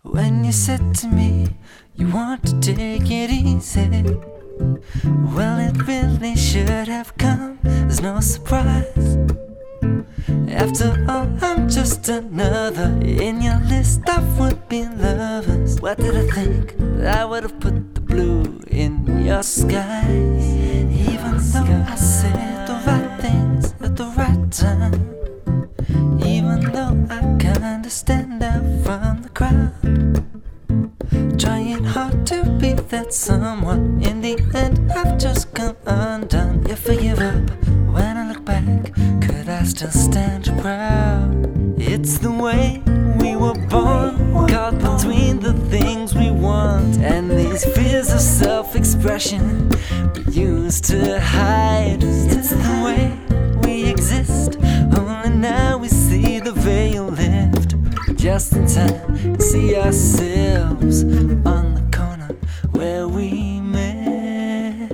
When you said to me you want to take it easy, well, it really should have come as no surprise. After all, I'm just another in your list of would-be lovers. What did I think? That I would have put the blue in your skies. Even though I said the right things at the right time, even though I kinda stand out from the crowd, trying hard to be that someone, in the end I've just come undone. If I give up when I look back, could I still stand proud? It's the way we were born, caught between the things we want and these fears of self-expression we used to hide. It's the way we exist, only now we see the veil lift just in time to see ourselves on the corner where we met.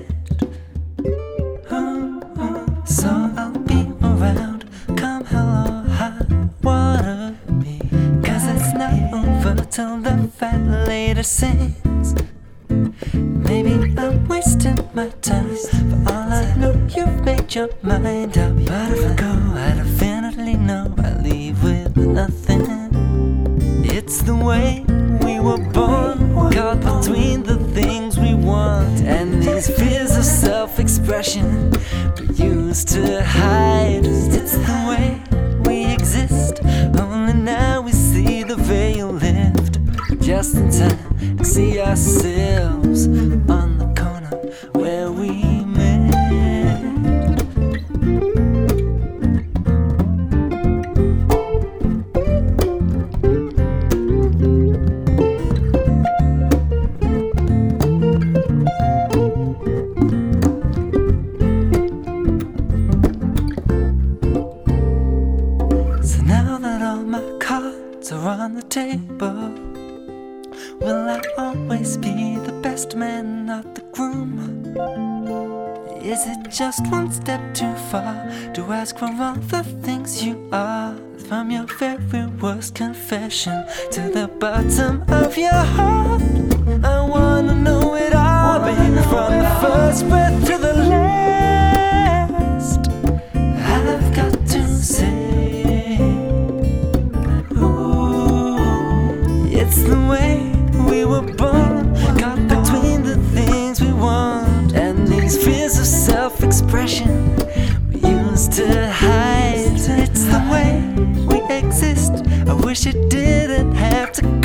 So I'll be around, come hell or high water me, 'cause it's not over till the fat later sings. Maybe I'm wasting my time, for all I know you've made your mind up. But if I go, I definitely know I leave with nothing. It's the way we were born, caught between the things we want and these fears of self-expression we used to hide. It's the way we exist, only now we see the veil lift just in time to see ourselves on the corner where we met. So now that all my cards are on the table, will I always be the best man, not the groom? Is it just one step too far to ask for all the things you are? From your very worst confession to the bottom of your heart, I wanna know it all, baby, from the first breath to the last. I've got to say, ooh, it's the way we were born, caught between the things we want and these fears of self-expression we used to hide. It's the way we exist, I wish it didn't have to